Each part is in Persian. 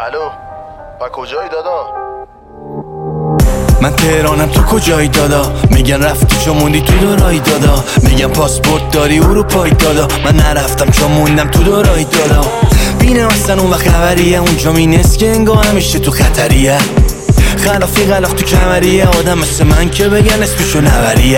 الو و کجایی دادا؟ من تهرانم تو کجایی دادا؟ میگن رفتی چون موندی تو دورایی دادا. میگن پاسپورت داری اروپایی دادا. من نرفتم چون موندم تو دورایی دادا. بینم اصلا اون وقت خبریه اونجا مینست که انگاه همیشه تو خطریه. خلافی غلاف تو کمریه آدم مثل من که بگن اسمشو نوریه.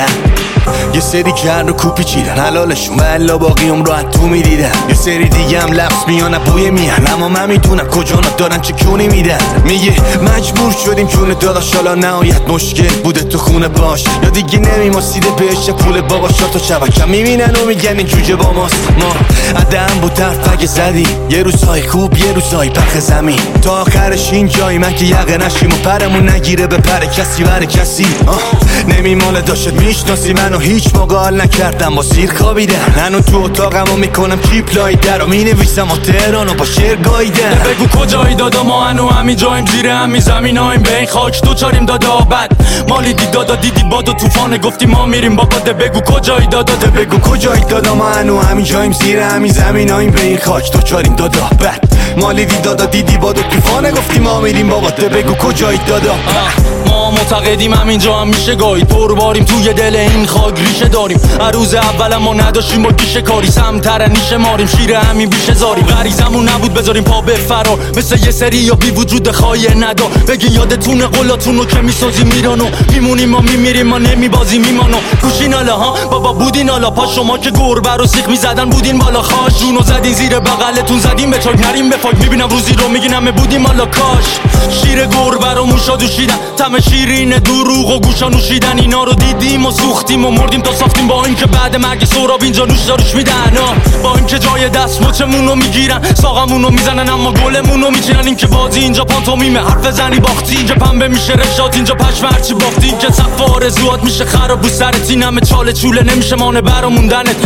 یه سری کرد و کوپی چیدن حلالشون و الا باقی عمر راحت تو میدیدن. یه سری دیگه هم لفظ میانه بوی میهن اما من میدونم کجا دارن چه کونی میدن. میگه مجبور شدیم جون داداش حالا نهایت مشکل بوده تو خونه باش یا دیگه نمیماسیده بهش پول بابا شات و شبکه میبینن و میگن این جوجه با ماست. ما عدم بود طرف اگه زدی یه روزهای خوب یه روزهای پخ زمین تا آخرش این جایی من که یقه نشیم و پرمون نگیره به پر کسی بر کسی. نمیماله داشت میشناسی منو هیچ موقع حال نکردم با سیر خوابیدن. هنو تو اتاقمو میکنم کیپ لای در و مینویسم و تهرانو با شعر گاییدن. بگو کجایی دادا ما هنو همین جاییم زیر همین زمینایم به این خاک دوچاریم دادا. بد مالی دی دادا دیدی باد و طوفانه گفتی ما میریم بابا. بگو کجایی دادا بگو کجایی دادا ما هنو همین جاییم زیر همین زمینایم به این خاک دوچاریم دادا. بد مالی دی دادا دیدی باد و طوفانه گفتی ما میریم بابا. بگو کجایی دادا. ما معتقدیم همینجا هم میشه گاهی پر باریم توی دل این خاک ریشه داریم. روز اول ما نداشتیم با گیشه کاری سمتر نیشه ماریم شیر همین بیشه زاریم. غریزمون نبود بذاریم پا به فرار مثل یه سری یا بی وجود خواهی ندا. بگین یادتونه قولاتونو که میسازیم میرانو میمونیم ما میمیریم ما نمیبازیم میمانو. گوشین حالا ها بابا بودین حالا پا شما که گربه رو سیخ میزدن بودین بالا خاش جونو زدین زیر بغلتون زدیم به چاک نریم به فاک. میبینم روزی رو میگین همه بودیم حالا کاش شیر گربه رو موشا دوشیدن تم شیرین دروغ و گوشا نوشیدن. اینا رو دیدیم و سوختیم و مردیم تا ساختیم با اینکه بعد مرگ سهراب اینجا نوش داروش میدن. با اینکه جای دست مچمونو میگیرن ساقمونو میزنن اما گلمونو میچینن. این که بازی اینجا پانتومیمه حرف زنی باختی اینجا پنبه میشه رشات اینجا پشم هرچی باختی. این که سقف آرزوات میشه خراب بو سرت این همه چاله چوله نمیشه مانه براموندنت.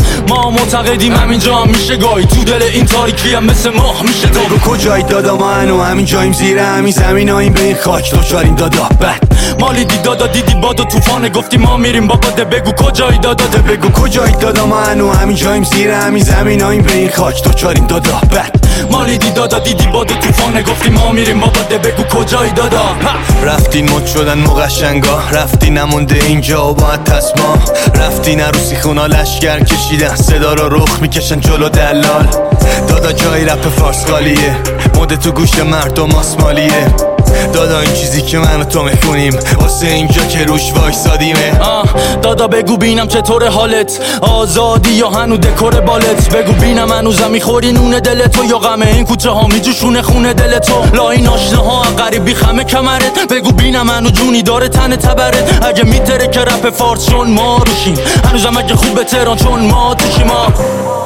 ما معتقدیم همینجا هم میشه گاهی تو دل این تاریکی هم مثل ماه میشه. بگو کجایی دادا ما هنو همین جاییم زیر همین زمینایم به این خاک دوچاریم دادا. بد مالی دی دادا دیدی باد و طوفانه گفتی ما میریم بابا. بگو کجایی دادا. بگو کجایی دادا ما هنو همین جاییم زیر همین زمینایم به این خاک دوچاریم دادا. بد مالی دی دادا دیدی باد و طوفانه گفتی ما میریم بابا. بگو کجایی دادا. رفتین مد شدن مقشنگا رفتی نمونده اینجا و باید تسما. رفتین عروسی خونا لشگر کشیدن صدا رو رخ میکشن جلو دلال. دادا جای رپ فارس خالیه مده تو گوش مردم آسمالیه. دادا این چیزی که من و تو میخونیم واسه اینجا که روش وایسادیمه. دادا بگو بینم چطور حالت آزادی یا هنو دکور بالت. بگو بینم هنوزم میخوری نون دل تو یا غمه این کوچه ها میجوشونه خونه دل تو. لا این آشناها غریبی خمه کمرت. بگو بینم هنو جونی داره تن تبرت. اگه میتره که رپ فارس چون ما روشیم هنوزم اگه خوبه تهران چون ما توشیم.